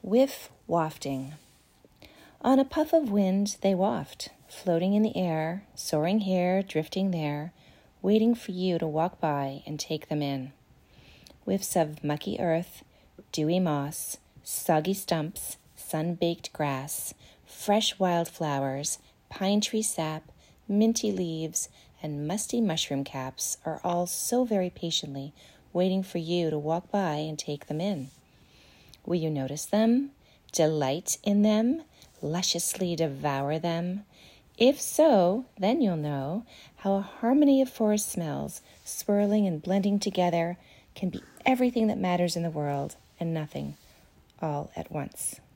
Whiff wafting. On a puff of wind they waft, floating in the air, soaring here, drifting there, waiting for you to walk by and take them in. Whiffs of mucky earth, dewy moss, soggy stumps, sun-baked grass, fresh wildflowers, pine tree sap, minty leaves, and musty mushroom caps are all so very patiently waiting for you to walk by and take them in. Will you notice them, delight in them, lusciously devour them? If so, then you'll know how a harmony of forest smells, swirling and blending together, can be everything that matters in the world and nothing all at once.